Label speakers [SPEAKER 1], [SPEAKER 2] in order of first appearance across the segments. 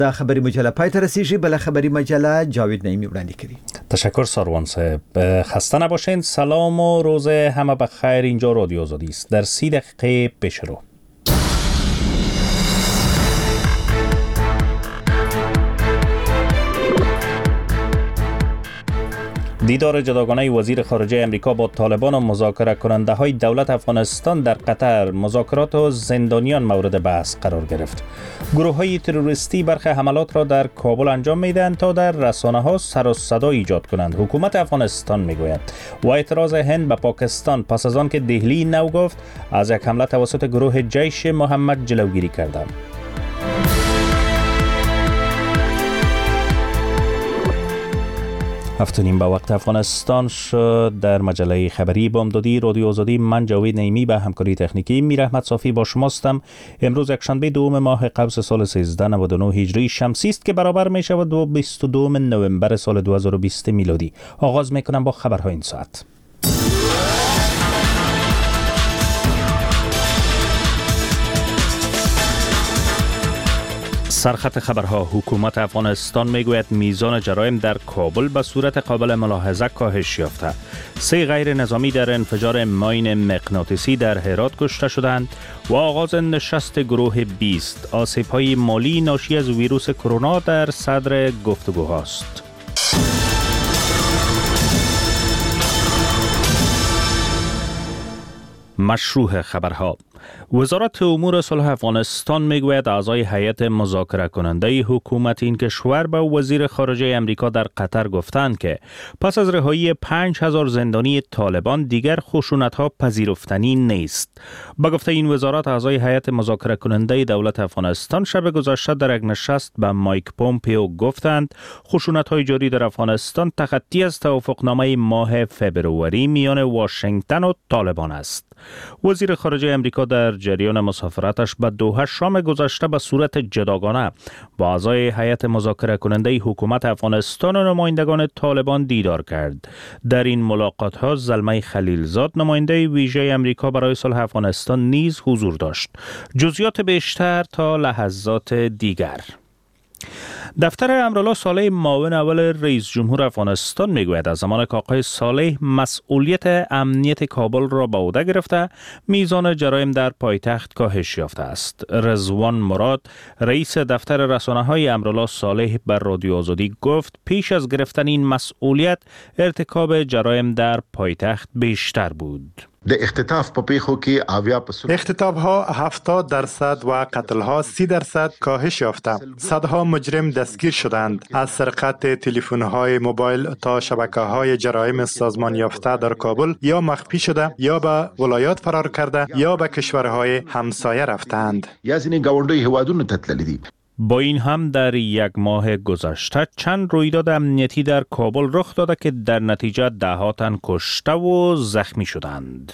[SPEAKER 1] دا خبری مجله پای ته رسیږي. بل خبری مجله جاوید نعیمی وړاندې کوي.
[SPEAKER 2] تشکر ساروان صاحب. خسته نباشین. سلام و روز همه بخیر. اینجا رادیو آزادی است. در 30 دقیقه پیش رو دیدار جداگانه وزیر خارجه امریکا با طالبان و مذاکره کننده های دولت افغانستان در قطر، مذاکرات و زندانیان مورد بحث قرار گرفت. گروه های تروریستی برخی حملات را در کابل انجام میدهند تا در رسانه ها سر و صدا ایجاد کنند. حکومت افغانستان میگوید و اعتراض هند به پاکستان پس از آن که دهلی نو گفت از یک حمله توسط گروه جیش محمد جلوگیری کرده. هفتونیم به وقت افغانستان شد. در مجله خبری بامدادی رادیو آزادی، من جاوید نعیمی به همکاری تکنیکی میر احمد صافی با شماستم. امروز یکشنبه دوم ماه قوس سال 1399 هجری شمسی است که برابر می شود با 22 نوامبر سال 2020 میلادی. آغاز می کنم با خبرهای این ساعت. سرخط خبرها. حکومت افغانستان میگوید میزان جرایم در کابل به صورت قابل ملاحظه کاهش یافته. 3 غیر نظامی در انفجار ماین مغناطیسی در هرات کشته شدند و آغاز نشست گروه 20. آسیب‌های مالی ناشی از ویروس کرونا در صدر گفتگوهاست. مشروع خبرها. وزارت امور صلح افغانستان میگوید اعضای هیئت مذاکره کننده حکومت این کشور به وزیر خارجه امریکا در قطر گفتند که پس از رهایی 5000 زندانی طالبان دیگر خشونت‌ها پذیرفتنی نیست. با گفته این وزارت، اعضای هیئت مذاکره کننده دولت افغانستان شب گذشته در یک نشست به مایک پومپئو گفتند خشونت‌های جاری در افغانستان تخطی از توافقنامه ماه فبروری میان واشنگتن و طالبان است. وزیر خارجه امریکا در جریان مسافرتش به دوحه شام گذشته به صورت جداگانه با اعضای هیئت مذاکره کننده حکومت افغانستان و نمایندگان طالبان دیدار کرد. در این ملاقات ها زلمه خلیلزاد، نماینده ویژه امریکا برای صلح افغانستان، نیز حضور داشت. جزئیات بیشتر تا لحظات دیگر. دفتر امرالله صالح، معاون اول رئیس جمهور افغانستان، میگوید از زمان که آقای صالح مسئولیت امنیت کابل را به عهده گرفته، میزان جرایم در پایتخت کاهش یافته است. رضوان مراد، رئیس دفتر رسانه‌های امرالله صالح، بر رادیو آزادی گفت پیش از گرفتن این مسئولیت ارتکاب جرایم در پایتخت بیشتر بود.
[SPEAKER 3] د اختطاف په پیښو کې اویا په
[SPEAKER 4] اختطاف ها 70% و قتل ها 30% کاهش یافته. صدها مجرم دستگیر شدند. از سرقت تلفن های موبایل تا شبکه های جرایم سازمان یافته در کابل یا مخفی شده یا به ولایات فرار کرده یا به کشورهای همسایه رفتند.
[SPEAKER 3] یا ځینې ګاونډي هیوادونو ته تللي دي.
[SPEAKER 2] با این هم در یک ماه گذشته چند رویداد امنیتی در کابل رخ داده که در نتیجه ده‌ها تن کشته و زخمی شدند.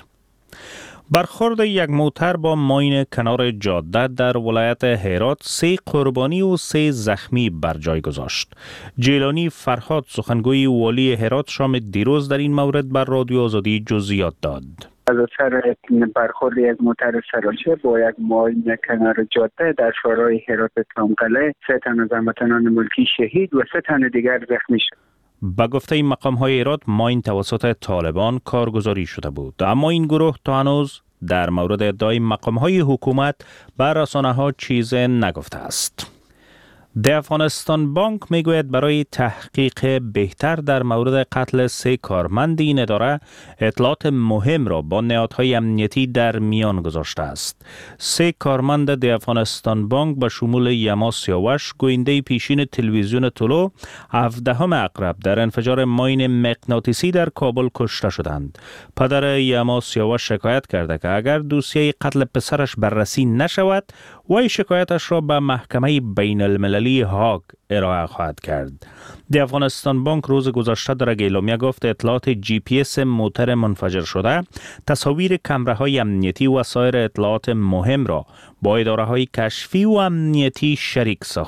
[SPEAKER 2] برخورد یک موتر با ماین کنار جاده در ولایت هرات 3 قربانی و 3 زخمی بر جای گذاشت. جیلانی فرهاد، سخنگوی والی هرات، شام دیروز در این مورد بر رادیو آزادی جزئیات داد.
[SPEAKER 5] از اثر برخورد یک موتر سراچه با یک ماین کنار جاده در شورای هرات تامقله 3 تن از هموطنان ملکی شهید و 3 تن دیگر زخمی شد.
[SPEAKER 2] با گفته این مقام های هرات، ماین توسط طالبان کارگزاری شده بود، اما این گروه تا هنوز در مورد ادعای مقام های حکومت بر رسانه ها چیز نگفته است. د افغانستان بانک میگوید برای تحقیق بهتر در مورد قتل 3 کارمند این اداره اطلاعات مهم را با نهادهای امنیتی در میان گذاشته است. 3 کارمند د افغانستان بانک به شمول یما سیاوش، گوینده پیشین تلویزیون طلوع، 17 اقرب در انفجار ماین مغناطیسی در کابل کشته شدند. پدر یما سیاوش شکایت کرده که اگر دوسیه قتل پسرش بررسی نشود، وی شکایتش را به محکمه بین المللی هاگ ارائه خواهد کرد. د افغانستان بانک روز گذشته در اعلامیه گفت اطلاعات جی پی اس موتر منفجر شده، تصاویر کامراهای امنیتی و سایر اطلاعات مهم را با اداره‌های کشفی و امنیتی شریک ساخته.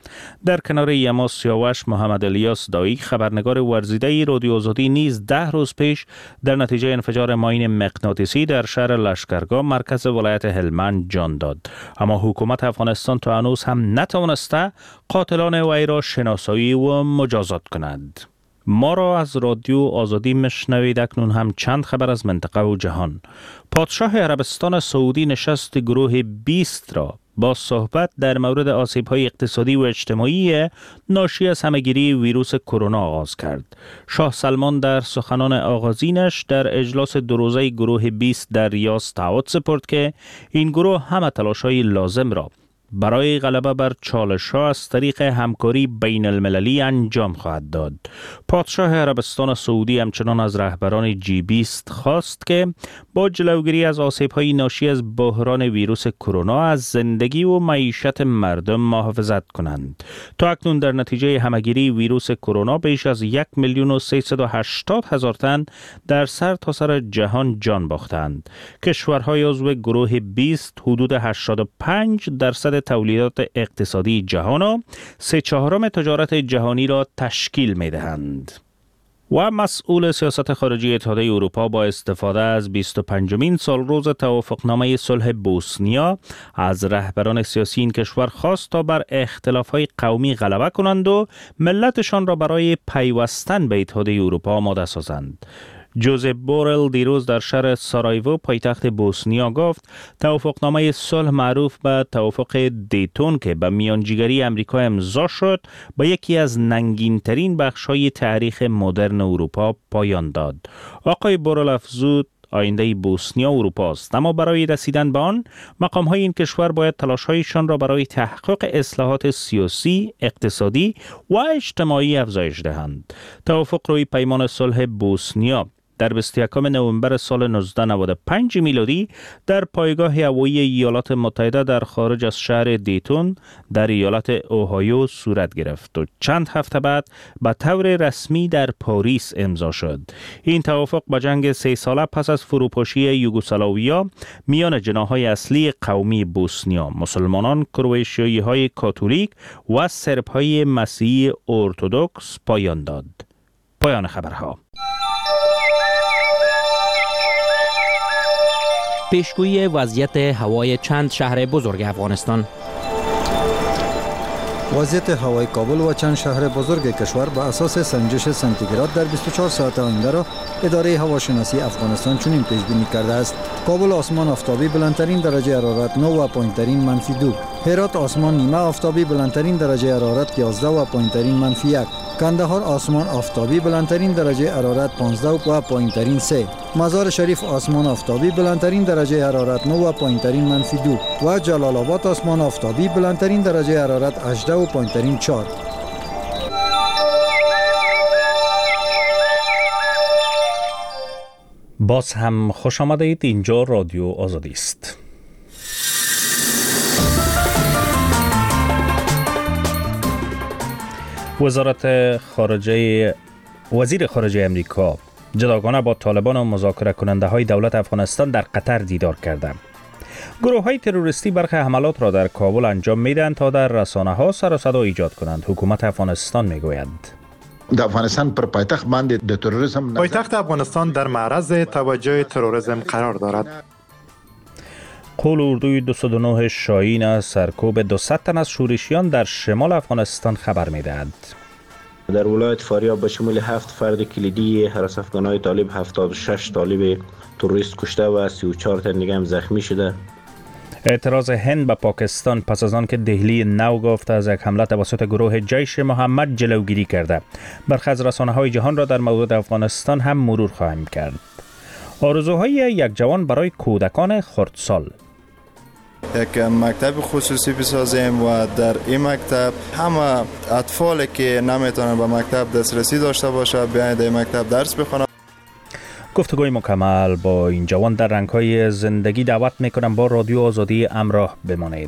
[SPEAKER 2] در کنار یما سیاوش، محمد الیاس دایی خبرنگار ورزیده رادیو آزادی نیز 10 روز پیش در نتیجه انفجار ماین مغناطیسی در شهر لشکرگاه مرکز ولایت هلمند جان داد. اما حکومت افغانستان تا هنوز هم نتوانسته قاتلان وی را شناسایی و مجازات کند. ما را از رادیو آزادی مشنوید. اکنون هم چند خبر از منطقه و جهان. پادشاه عربستان سعودی نشست گروه 20 را با صحبت در مورد آسیب‌های اقتصادی و اجتماعی ناشی از همه‌گیری ویروس کرونا آغاز کرد. شاه سلمان در سخنان آغازینش در اجلاس دو روزه گروه 20 در ریاض تعهد سپرد که این گروه همه تلاش‌های لازم را برای غلبه بر چالش‌ها از طریق همکاری بین المللی انجام خواهد داد. پادشاه عربستان سعودی همچنان از رهبران G20 خواست که با جلوگیری از آسیب‌های ناشی از بحران ویروس کرونا از زندگی و معیشت مردم محافظت کنند. تا اکنون در نتیجه همه‌گیری ویروس کرونا بیش از 1,380,000 تن در سرتاسر جهان جان باختند. کشورهای عضو گروه 20 حدود 85% تولیدات اقتصادی جهان و 3/4 تجارت جهانی را تشکیل می دهند. و مسئول سیاست خارجی اتحادیه اروپا با استفاده از 25مین سالروز توافقنامه صلح بوسنیا از رهبران سیاسی این کشور خواست تا بر اختلاف‌های قومی غلبه کنند و ملتشان را برای پیوستن به اتحادیه اروپا آماده سازند. جوزپ بورل دیروز در شهر سارایوو پایتخت بوسنیا گفت توافقنامه صلح معروف به توافق دیتون که به میانجیگری امریکا امضا شد به یکی از ننگین‌ترین بخش‌های تاریخ مدرن اروپا پایان داد. آقای بورل افزود آینده بوسنیا اروپا است، اما برای رسیدن به آن مقام‌های این کشور باید تلاش‌هایشان را برای تحقق اصلاحات سیاسی، اقتصادی و اجتماعی افزایش دهند. توافق روی پیمان صلح بوسنیا در 21 نوامبر سال 1995 میلادی در پایگاه هوایی ایالات متحده در خارج از شهر دیتون در ایالت اوهایو صورت گرفت و چند هفته بعد به طور رسمی در پاریس امضا شد. این توافق با جنگ 3 ساله پس از فروپاشی یوگسلاویا میان جناح‌های اصلی قومی بوسنیا، مسلمانان کرواتیایی‌های کاتولیک و سرب‌های مسیحی ارتدوکس پایان داد. پایان خبرها.
[SPEAKER 6] پیشگویی وضعیت هوای چند شهر بزرگ افغانستان.
[SPEAKER 7] وضعیت هوای کابل و چند شهر بزرگ کشور به اساس سنجش سانتیگراد در 24 ساعت آینده را اداره هواشناسی افغانستان چنین پیش بینی کرده است: کابل آسمان آفتابی بلندترین درجه حرارت 9 و پایینترین -2. هرات آسمان نیمه آفتابی بلندترین درجه حرارت 11 و پایینترین -1. کندهار آسمان آفتابی بلندترین درجه حرارت 15 و پایینترین 3. مزار شریف آسمان آفتابی بلندترین درجه حرارت 9 و پایینترین -2 و جلال آباد آسمان آفتابی بلندترین درجه حرارت 18 و پایینترین 4.
[SPEAKER 2] باز هم خوش آمدید. اینجا رادیو آزادی است. وزیر خارجه امریکا جداگانه با طالبان و مذاکره کننده های دولت افغانستان در قطر دیدار کرده. گروه های تروریستی برخی حملات را در کابل انجام میدن تا در رسانه ها سر و صدا ایجاد کنند. حکومت افغانستان میگوید
[SPEAKER 3] د افغانستان پر پایتخت باندې د تروریسم
[SPEAKER 4] پایتخت افغانستان در معرض توجه تروریسم قرار دارد.
[SPEAKER 2] قول اردوی 209 شاهین از سرکوب 200 تن از شورشیان در شمال افغانستان خبر میدهد.
[SPEAKER 8] در ولایت فاریاب به شمول 7 فرد کلیدی حراس افغانهای طالب 76 طالب تروریست کشته و 34 تن دیگه هم زخمی شده.
[SPEAKER 2] اعتراض هند به پاکستان پس از آن که دهلی نو گفته از یک حمله توسط گروه جیش محمد جلوگیری کرده. برخی از رسانه‌های جهان را در مورد افغانستان هم مرور خواهیم کرد. آرزوهای یک جوان برای کودکان خردسال.
[SPEAKER 9] یک مکتب خصوصی بسازیم و در این مکتب همه اطفالی که نمیتونن به مکتب دسترسی داشته باشه بیاین در مکتب درس بخونن.
[SPEAKER 2] گفتگوی مکمل با این جوان در رنگ‌های زندگی دعوت میکنم با رادیو آزادی همراه بمانید.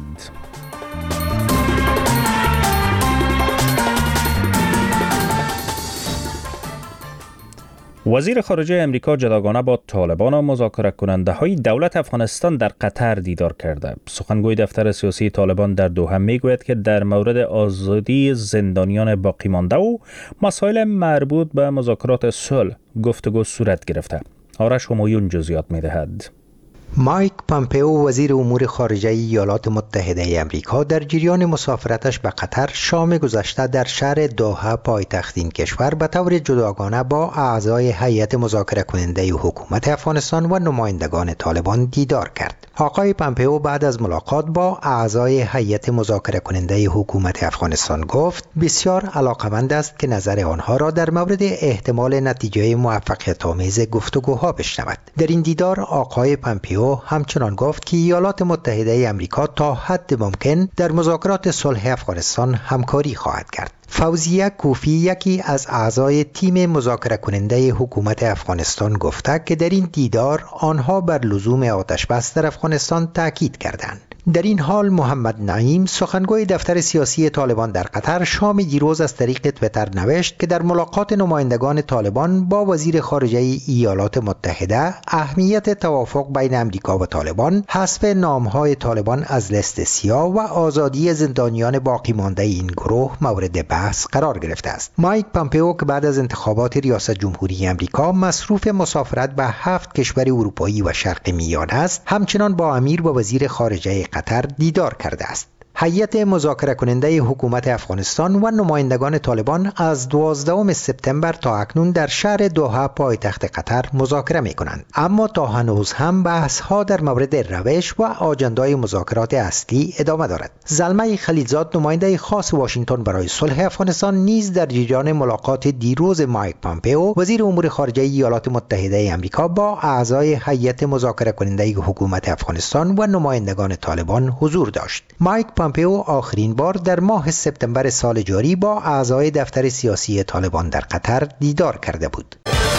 [SPEAKER 2] وزیر خارجه امریکا جداگانه با طالبان و مذاکره کننده های دولت افغانستان در قطر دیدار کرده. سخنگوی دفتر سیاسی طالبان در دوحه میگوید که در مورد آزادی زندانیان باقی مانده و مسائل مربوط به مذاکرات صلح گفتگو صورت گرفته. آرش همایون جزئیات میدهد.
[SPEAKER 10] مایک پامپئو وزیر امور خارجه ایالات متحده آمریکا در جریان مسافرتش به قطر شام گذشته در شهر دوحه پایتخت این کشور به طور جداگانه با اعضای هیئت مذاکره کننده حکومت افغانستان و نمایندگان طالبان دیدار کرد. آقای پامپئو بعد از ملاقات با اعضای هیئت مذاکره کننده حکومت افغانستان گفت بسیار علاقمند است که نظر آنها را در مورد احتمال نتیجه موفقیت‌آمیز گفتگوها بشنود. در این دیدار آقای پامپئو همچنان گفت که ایالات متحده آمریکا تا حد ممکن در مذاکرات صلح افغانستان همکاری خواهد کرد. فوزیه کوفی یکی از اعضای تیم مذاکره کننده حکومت افغانستان گفته که در این دیدار آنها بر لزوم آتش بس در افغانستان تاکید کردند. در این حال محمد نعیم سخنگوی دفتر سیاسی طالبان در قطر شام دیروز از طریق توییتر نوشت که در ملاقات نمایندگان طالبان با وزیر خارجه ایالات متحده اهمیت توافق بین امریکا و طالبان، حذف نامهای طالبان از لیست سیاه و آزادی زندانیان باقی مانده این گروه مورد بحث قرار گرفته است. مایک پامپئو که بعد از انتخابات ریاست جمهوری امریکا مصروف مسافرت به 7 کشور اروپایی و شرق میانه است، همچنان با امیر و وزیر خارجه قطر دیدار کرده است. هیئت مذاکره کننده حکومت افغانستان و نمایندگان طالبان از 12 سپتامبر تا اکنون در شهر دوحه پایتخت قطر مذاکره می کنند، اما تا هنوز هم بحث ها در مورد روش و آجندای مذاکرات اصلی ادامه دارد. زلمه خلیلزاد نماینده خاص واشنگتن برای صلح افغانستان نیز در جریان ملاقات دیروز مایک پامپئو وزیر امور خارجه ایالات متحده آمریکا با اعضای هیئت مذاکره کننده حکومت افغانستان و نمایندگان طالبان حضور داشت. مایک پامپئو آخرین بار در ماه سپتامبر سال جاری با اعضای دفتر سیاسی طالبان در قطر دیدار کرده بود.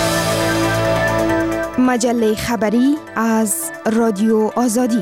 [SPEAKER 11] مجله خبری از رادیو آزادی.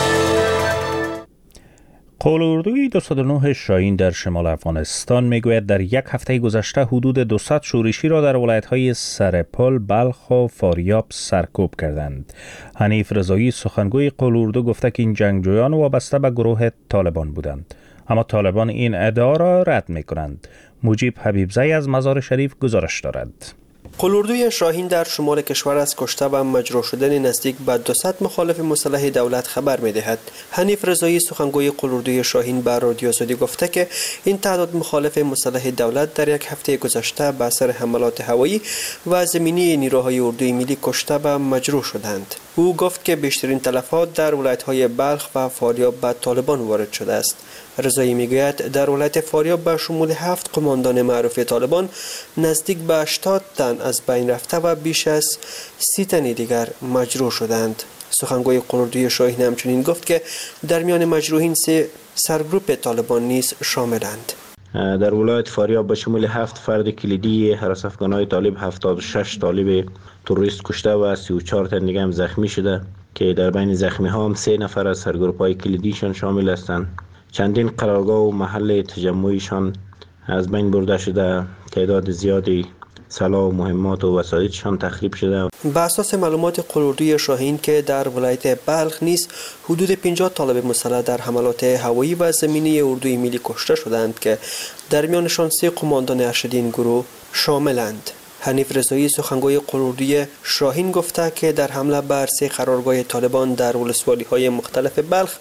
[SPEAKER 2] قول-اردوی 209 شاهین در شمال افغانستان میگوید در یک هفته گذشته حدود 200 شورشی را در ولایت‌های سرپل، بلخ و فاریاب سرکوب کردند. حنیف رضایی سخنگوی قول-اردو گفته که این جنگجویان وابسته به گروه طالبان بودند، اما طالبان این ادعا را رد می‌کنند. مجیب حبیبزی از مزار شریف گزارش دارد.
[SPEAKER 12] قول-اردوی شاهین در شمال کشور از کشته و مجروح شدن نزدیک به 200 مخالف مسلح دولت خبر می‌دهد. حنیف رضایی سخنگوی قول-اردوی شاهین به رادیو آزادی گفته که این تعداد مخالف مسلح دولت در یک هفته گذشته به اثر حملات هوایی و زمینی نیروهای اردوی ملی کشته و مجروح شدند. او گفت که بیشترین تلفات در ولایت‌های بلخ و فاریاب به طالبان وارد شده است. رضایی میگوید در ولایت فاریاب به شمول 7 قماندان معروف طالبان نزدیک به 80 تن از بین رفته و بیش از 30 تن دیگر مجروح شدند. سخنگوی قول-اردوی شاهین همچنین گفت که در میان مجروحین 3 سرگروپ طالبان نیز شاملند.
[SPEAKER 8] در ولایت فاریاب به شمول 7 فرد کلیدی حراس افغانهای طالب 76 طالب تروریست کشته و 34 تن دیگر هم زخمی شده که در بین زخمی ها هم 3 نفر از سرگروپ‌های کلیدیشان شامل هستند. چندین قرارگاه و محل تجمعشان از بین برده شده، تعداد زیادی سلاح و مهمات و وسایلشان تخریب شده.
[SPEAKER 12] به اساس معلومات قول-اردوی شاهین که در ولایت بلخ نیز حدود 50 طالب مسلح در حملات هوایی و زمینی اردوی ملی کشته شدند که در میانشان 3 قماندان ارشد این گروه شاملند. حنیف رضایی سخنگوی قول-اردوی شاهین گفته که در حمله بر 3 قرارگاه طالبان در ولسوالی‌های مختلف بلخ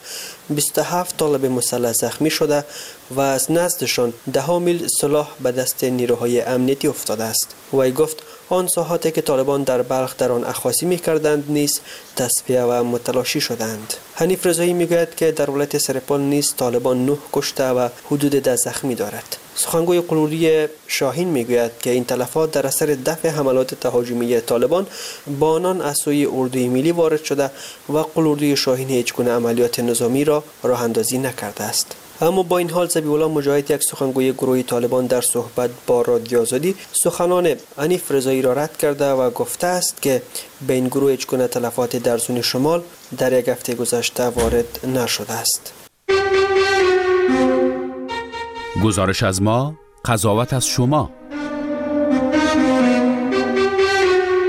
[SPEAKER 12] 27 طالب مسلح زخمی شده و از نزدشان 10 میل سلاح به دست نیروهای امنیتی افتاده است. وی گفت آن ساحاتی که طالبان در بلخ در آن اخاذی می‌کردند نیز تصفیه و متلاشی شدند. حنیف رضایی میگوید که در ولایت سرپل نیز طالبان 9 کشته و حدود 10 زخمی دارد. سخنگوی قول-اردوی شاهین میگوید که این تلفات در اثر دفع حملات تهاجمی طالبان با آنان از سوی اردوی ملی وارد شده و قول-اردوی شاهین هیچ گونه عملیات نظامی را راه اندازی نکرده است. اما با این حال ذبیح الله مجاهد یک سخنگوی گروه طالبان در صحبت با رادیو آزادی سخنان حنیف رضایی را رد کرده و گفته است که به این گروه هیچ گونه تلفات در زون شمال در یک هفته گذشته وارد نشده است.
[SPEAKER 13] گزارش از ما، قضاوت از شما.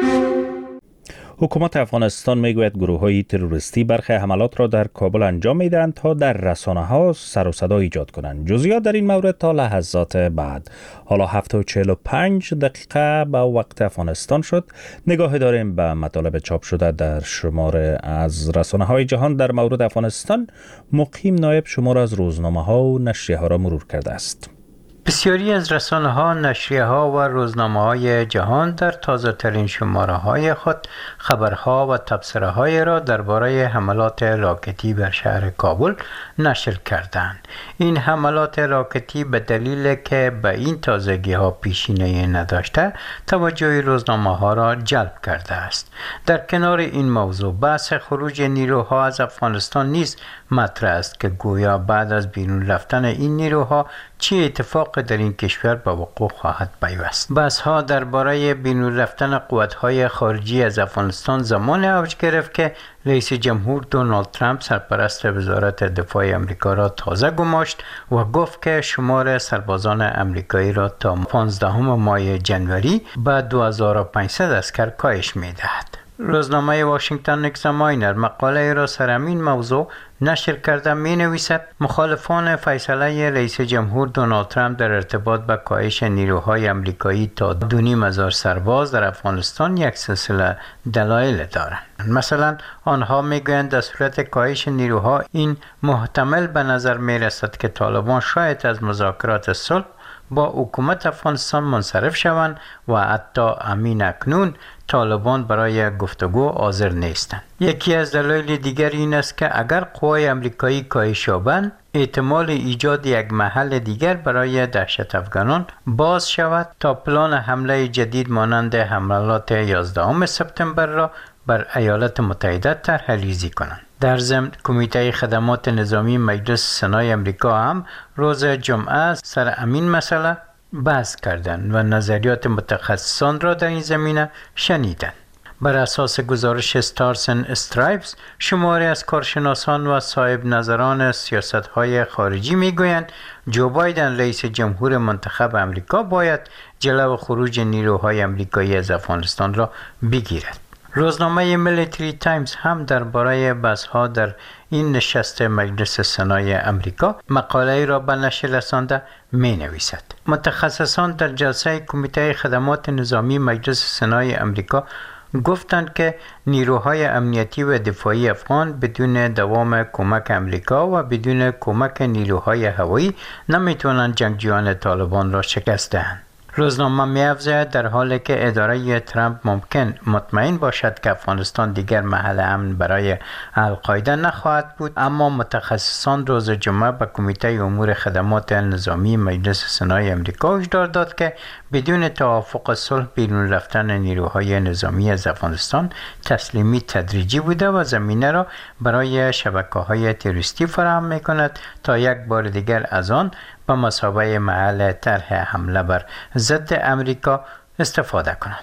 [SPEAKER 2] حکومت افغانستان میگوید گروه‌های تروریستی برخی حملات را در کابل انجام میدهند تا در رسانه‌ها سر و صدا ایجاد کنند. جزئیات در این مورد تا لحظات بعد. حالا 7:45 دقیقه به وقت افغانستان شد. نگاه داریم به مطالب چاپ شده در شماره از رسانه‌های جهان در مورد افغانستان. مقیم نایب شمار از روزنامه‌ها و نشریه‌ها را مرور کرده است.
[SPEAKER 14] بسیاری از رسانه‌ها، نشریه‌ها و روزنامه‌های جهان در تازه‌ترین شماره‌های خود خبرها و تبصره‌های را درباره حملات راکتی بر شهر کابل نشر کردند. این حملات راکتی به دلیل که به این تازگی‌ها پیشینه نداشته، توجه روزنامه‌ها را جلب کرده است. در کنار این موضوع، بحث خروج نیروها از افغانستان نیز مطرح است که گویا بعد از بیرون رفتن این نیروها چه اتفاق در این کشور به وقوع خواهد پیوست. بحث‌ها درباره بیرون رفتن قوت‌های خارجی از افغانستان زمان اوج گرفت که رئیس جمهور دونالد ترامپ سرپرست وزارت دفاع آمریکا را تازه گماشت و گفت که شمار سربازان آمریکایی را تا 15 ماه جنوری به 2500 عسکر کاهش می‌دهد. روزنامه واشنگتن اگزاماینر مقاله را سر همین موضوع نشر کرده می نویسد مخالفان فیصله رئیس جمهور دونالد ترامپ در ارتباط با کاهش نیروهای آمریکایی تا 2500 سرباز در افغانستان یک سلسله دلایل دارند. مثلا آنها میگویند در صورت کاهش نیروها این محتمل به نظر می رسد که طالبان شاید از مذاکرات صلح با حکومت افغانستان منصرف شوند و حتی امین اکنون طالبان برای گفتگو حاضر نیستند. یکی از دلایل دیگر این است که اگر قوای آمریکایی کاهش یابند، احتمال ایجاد یک محل دیگر برای دهشت افغانان باز شود تا پلان حمله جدید مانند حملات 11 سپتامبر را بر ایالات متحده طرح‌ریزی کنند. در ضمن کمیته خدمات نظامی مجلس سنای آمریکا هم روز جمعه سر همین مسئله بحث کردند و نظریات متخصصان را در این زمینه شنیدند. بر اساس گزارش استارز اند استرایپس، شماری از کارشناسان و صاحب نظران سیاست‌های خارجی می‌گویند جو بایدن رئیس جمهور منتخب آمریکا باید جلو خروج نیروهای آمریکایی از افغانستان را بگیرد. روزنامه میلیتری تایمز هم درباره بحث‌ها در این نشست مجلس سنای آمریکا مقاله را به نشر رسانده می‌نویسد. متخصصان در جلسه کمیته خدمات نظامی مجلس سنای آمریکا گفتند که نیروهای امنیتی و دفاعی افغان بدون دوام کمک آمریکا و بدون کمک نیروهای هوایی نمیتوانند جنگجویان طالبان را شکست دهند. روزنامه می‌افزاید در حالی که اداره ترامپ ممکن مطمئن باشد که افغانستان دیگر محل امن برای القاعده نخواهد بود، اما متخصصان روز جمعه به کمیته امور خدمات نظامی مجلس سنای آمریکا هشدار داد که بدون توافق صلح بیرون رفتن نیروهای نظامی از افغانستان تسلیمی تدریجی بوده و زمینه را برای شبکه‌های تروریستی فراهم می‌کند تا یک بار دیگر از آن به مثابه محل طرح حمله بر ضد امریکا استفاده کنند.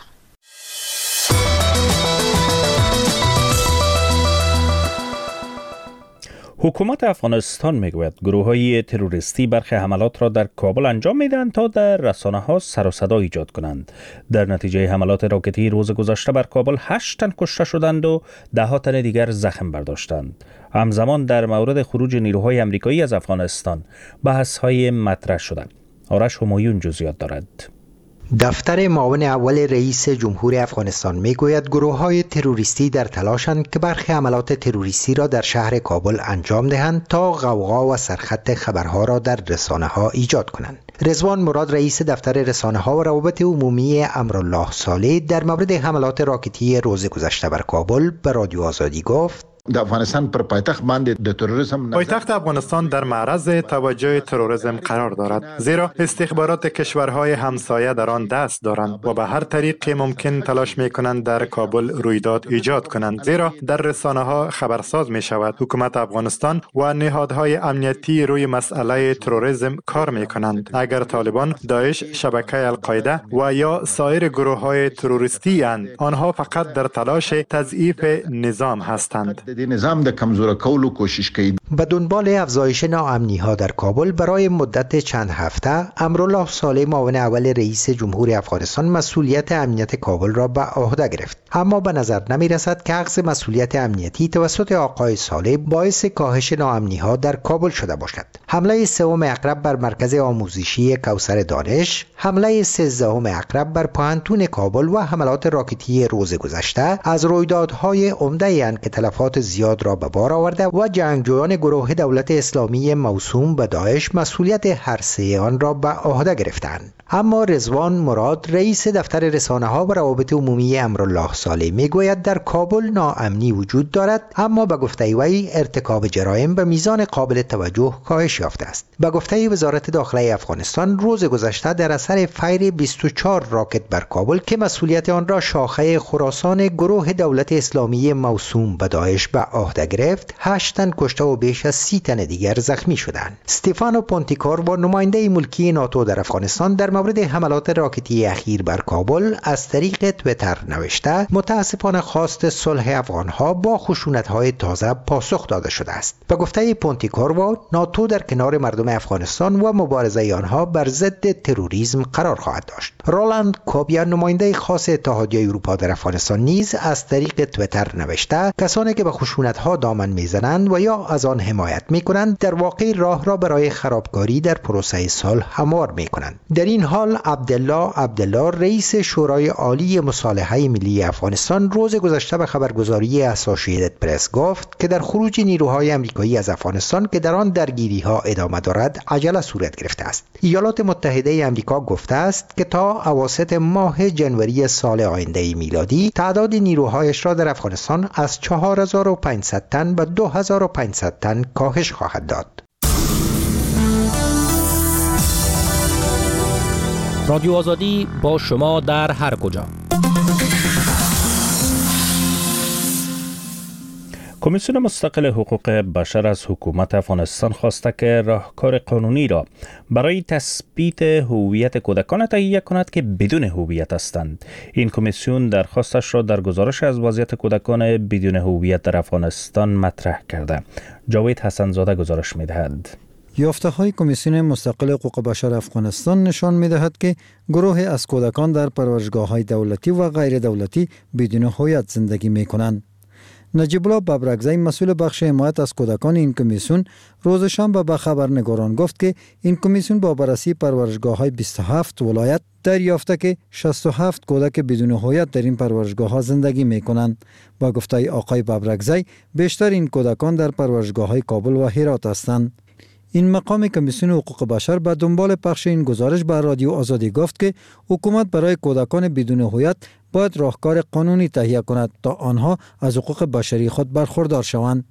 [SPEAKER 2] حکومت افغانستان میگوید گروه‌های تروریستی برخی حملات را در کابل انجام میدهند تا در رسانه‌ها سر و صدا ایجاد کنند. در نتیجه حملات راکتی روز گذشته بر کابل 8 تن کشته شدند و 10 تن دیگر زخم برداشتند. همزمان در مورد خروج نیروهای آمریکایی از افغانستان بحث‌های مطرح شدند. آرش همایون جزئیات دارد.
[SPEAKER 10] دفتر معاون اول رئیس جمهور افغانستان میگوید گروه‌های تروریستی در تلاشند که برخی حملات تروریستی را در شهر کابل انجام دهند تا غوغا و سرخط خبرها را در رسانه‌ها ایجاد کنند. رضوان مراد رئیس دفتر رسانه‌ها و روابط عمومی امرالله صالح در مورد حملات راکتی روز گذشته بر کابل به رادیو آزادی گفت:
[SPEAKER 3] د افغانستان پر پایتخت باندې د تروریسم
[SPEAKER 4] پایتخت افغانستان در معرض توجه تروریسم قرار دارد، زیرا استخبارات کشورهای همسایه در آن دست دارند و به هر طریق ممکن تلاش می‌کنند در کابل رویداد ایجاد کنند، زیرا در رسانه‌ها خبرساز می‌شود حکومت افغانستان و نهادهای امنیتی روی مسئله تروریسم کار می‌کنند. اگر طالبان، داعش، شبکه القاعده و یا سایر گروه‌های تروریستی اند، آنها فقط در تلاش تضعیف نظام هستند.
[SPEAKER 3] د نظام د کمزور کولو کوشش کوي.
[SPEAKER 10] به دنبال افزایش ناامنی‌ها در کابل برای مدت چند هفته امرالله صالح معاون اول رئیس جمهور افغانستان مسئولیت امنیت کابل را به عهده گرفت، اما به نظر نمی‌رسد که اخذ مسئولیت امنیتی توسط آقای صالح باعث کاهش ناامنی‌ها در کابل شده باشد. حمله 3 اقرب بر مرکز آموزشی کوثر دانش، حمله 13 اقرب بر پوهنتون کابل و حملات راکتی روز گذشته از رویدادهای عمده اند که تلفات زیاد را به بار آورده و جنگجویان گروه دولت اسلامی موسوم به داعش مسئولیت هر سه آن را به عهده گرفتند. اما رضوان مراد رئیس دفتر رسانه‌ها و روابط عمومی امرالله صالح میگوید در کابل ناامنی وجود دارد، اما به گفته وی ارتکاب جرایم به میزان قابل توجه کاهش یافته است. به گفته وزارت داخله افغانستان روز گذشته در اثر فیر 24 راکت بر کابل که مسئولیت آن را شاخه خراسان گروه دولت اسلامی موسوم به داعش به عهده گرفت، 8 تن کشته و بیش از 30 تن دیگر زخمی شدند. استفانو پونتیکور با نماینده ملکی ناتو در افغانستان در مورد حملات راکتی اخیر بر کابل از طریق توییتر نوشته متاسفانه خواست صلح افغانها با خشونت‌های تازه پاسخ داده شده است. به گفته پونتیکور ناتو در کنار مردم افغانستان و مبارزه آنها بر ضد تروریسم قرار خواهد داشت. رولند کوبیا نماینده خاص اتحادیه اروپا در افغانستان نیز از طریق توییتر نوشته کسانی که به خشونت‌ها دامن میزنند و یا از آن حمایت میکنند در واقع راه را برای خرابکاری در پروسه صلح هموار میکنند. در این حال عبدالله رئیس شورای عالی مصالحه ملی افغانستان روز گذشته به خبرگزاری اسوسییتد پرس گفت که در خروج نیروهای آمریکایی از افغانستان که در آن درگیری‌ها ادامه دارد عجله صورت گرفته است. ایالات متحده آمریکا گفته است که تا اواسط ماه جنوری سال آینده میلادی تعداد نیروهایش را در افغانستان از 4500 تن به 2500 تن کاهش خواهد داد.
[SPEAKER 6] رادیو آزادی با شما در هر کجا.
[SPEAKER 2] کمیسیون مستقل حقوق بشر از حکومت افغانستان خواسته که راهکار قانونی را برای تثبیت هویت کودکان تهیه کند که بدون هویت هستند. این کمیسیون درخواستش را در گزارش از وضعیت کودکان بدون هویت در افغانستان مطرح کرده. جاوید حسن‌زاده گزارش می‌دهد.
[SPEAKER 7] یافته‌های کمیسیون مستقل حقوق بشر افغانستان نشان می‌دهد که گروهی از کودکان در پروردگاه‌های دولتی و غیر دولتی بدون هویت زندگی می‌کنند. نجیب الله ببرکزی مسئول بخش حمایت از کودکان این کمیسیون روز شنبه به خبرنگاران گفت که این کمیسیون با بررسی پروردگاه‌های 27 ولایت دریافته که 67 کودک بدون هویت در این پروردگاه‌ها زندگی می‌کنند. با گفته آقای ببرکزی بیشتر این کودکان در پروردگاه‌های کابل و هرات هستند. این مقام کمیسیون حقوق بشر به دنبال پخش این گزارش به رادیو آزادی گفت که حکومت برای کودکان بدون هویت باید راهکار قانونی تهیه کند تا آنها از حقوق بشری خود برخوردار شوند.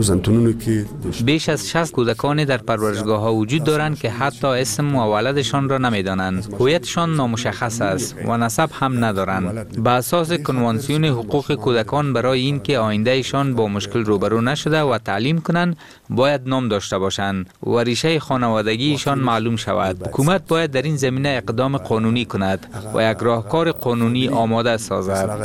[SPEAKER 15] بیش از 60 کودکان در پروردگاه ها وجود دارند که حتی اسم و ولدشان را نمیدانند. هویتشان نامشخص است و نسب هم ندارند. به اساس کنوانسیون حقوق کودکان برای اینکه آیندهشان با مشکل روبرو نشده و تعلیم کنند باید نام داشته باشند و ریشه خانوادگیشان معلوم شود. حکومت باید در این زمینه اقدام قانونی کند و یک راهکار قانونی آماده سازد.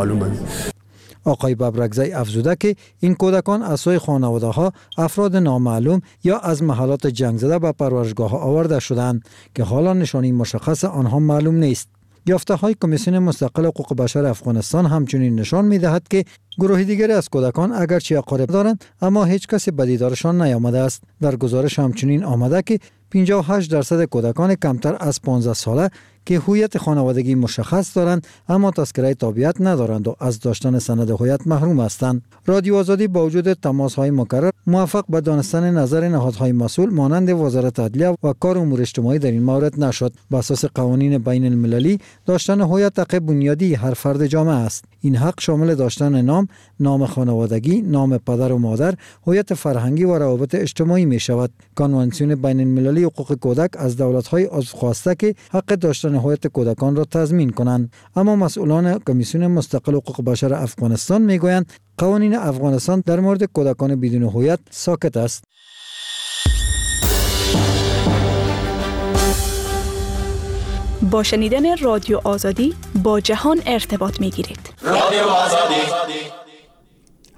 [SPEAKER 7] آقای ببرکزی افزوده که این کودکان از سوی خانواده ها افراد نامعلوم یا از محلات جنگ زده به پروردگاه ها آورده شدند که حالا نشانی مشخص آنها معلوم نیست. یافته های کمیسیون مستقل حقوق بشر افغانستان همچنین نشان می دهد که گروه دیگری از کودکان اگرچه اقارب دارند اما هیچ کسی به دیدارشان نیامده است. در گزارش همچنین آمده که 58% کودکان کمتر از 15 ساله که هویت خانوادگی مشخص دارند اما تذکره تابعیت ندارند و از داشتن سند هویت محروم هستند. رادیو آزادی با وجود تماس‌های مکرر موفق به دانستن نظر نهادهای مسئول مانند وزارت عدلیه و کار امور اجتماعی در این مورد نشد. بر اساس قوانین بین المللی داشتن هویت حق بنیادی هر فرد جامعه است. این حق شامل داشتن نام خانوادگی، نام پدر و مادر، هویت فرهنگی و روابط اجتماعی می شود. کنوانسیون بین المللی حقوق کودک از دولت‌های عضو خواسته که حق داشتن هویت کودکان را تضمین کنند، اما مسئولان کمیسیون مستقل حقوق بشر افغانستان میگویند قوانین افغانستان در مورد کودکان بدون هویت ساکت است.
[SPEAKER 16] با شنیدن رادیو آزادی با جهان ارتباط میگیرید.
[SPEAKER 2] رادیو آزادی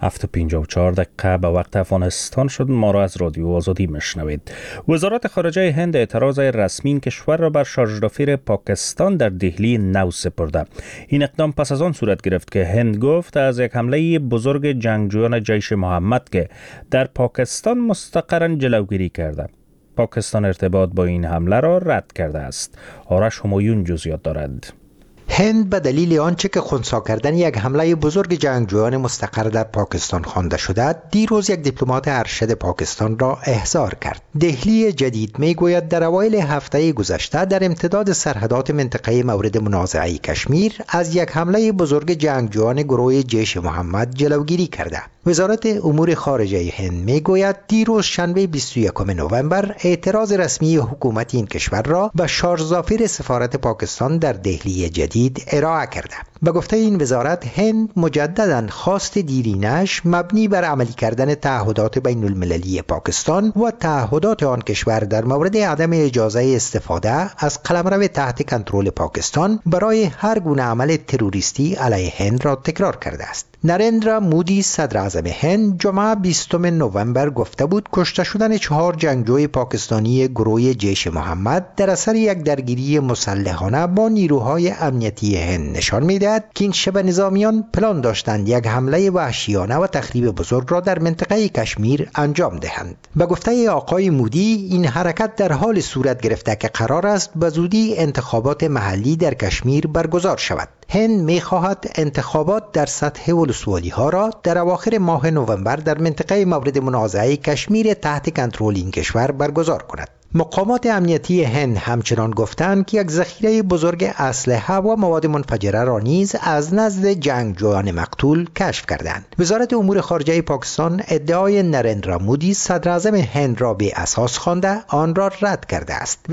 [SPEAKER 2] 7:54 به وقت افغانستان شد. ما را از رادیو آزادی میشنوید. وزارت خارجه هند اعتراض رسمی این کشور را بر شارژ پاکستان در دهلی نو سپرده. این اقدام پس از آن صورت گرفت که هند گفت از یک حمله بزرگ جنگجویان جیش محمد که در پاکستان مستقراً جلوگیری کرده. پاکستان ارتباط با این حمله را رد کرده است. آرش همایون جزئیات دارد.
[SPEAKER 10] هند به دلیل آنچه که خنثی کردن یک حمله بزرگ جنگجویان مستقر در پاکستان خوانده شده، دیروز یک دیپلمات ارشد پاکستان را احضار کرد. دهلی جدید میگوید در اوایل هفته گذشته در امتداد سرحدات منطقه مورد منازعه کشمیر از یک حمله بزرگ جنگجویان گروه جیش محمد جلوگیری کرده. وزارت امور خارجه هند میگوید دیروز شنبه 21 نوامبر اعتراض رسمی حکومت این کشور را به شارژ سفارت پاکستان در دهلی جدید ارائه کرده. به گفته این وزارت، هند مجددا خواست دیرینش مبنی بر عملی کردن تعهدات بین المللی پاکستان و تعهدات آن کشور در مورد عدم اجازه استفاده از قلمرو تحت کنترل پاکستان برای هر گونه عمل تروریستی علیه هند را تکرار کرده است. نریندرا مودی صدر اعظم هند جمعه 20 نوامبر گفته بود کشته شدن 4 جنگجوی پاکستانی گروه جیش محمد در اثر یک درگیری مسلحانه با نیروهای امنیتی هند نشان می‌دهد که این شبه نظامیان پلان داشتند یک حمله وحشیانه و تخریب بزرگ را در منطقه کشمیر انجام دهند. به گفته آقای مودی، این حرکت در حال صورت گرفته که قرار است به زودی انتخابات محلی در کشمیر برگزار شود. هند می‌خواهد انتخابات در سطح ولسوالی‌ها را در اواخر ماه نوامبر در منطقه مورد منازعه کشمیر تحت کنترل این کشور برگزار کند. مقامات امنیتی هند همچنان گفتند که یک ذخیره بزرگ اسلحه و مواد منفجره را نیز از نزد جنگجویان مقتول کشف کردند. وزارت امور خارجه پاکستان ادعای نریندرا مودی صدر اعظم هند را به اساس خوانده آن را رد کرده است.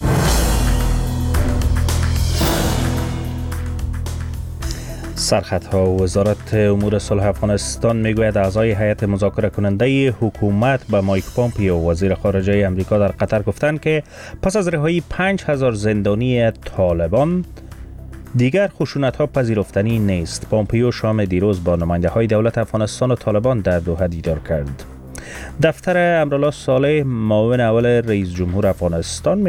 [SPEAKER 2] سرخطها وزارت امور صلح افغانستان میگوید اعضای هیئت مذاکره کننده حکومت به مایک پامپیو وزیر خارجه امریکا در قطر گفتند که پس از رهایی 5000 زندانی طالبان دیگر خشونت‌ها پذیرفتنی نیست. پامپیو شام دیروز با نماینده‌های دولت افغانستان و طالبان در دوحه دیدار کرد. دفتر امرالله صالح معاون اول رئیس جمهور افغانستان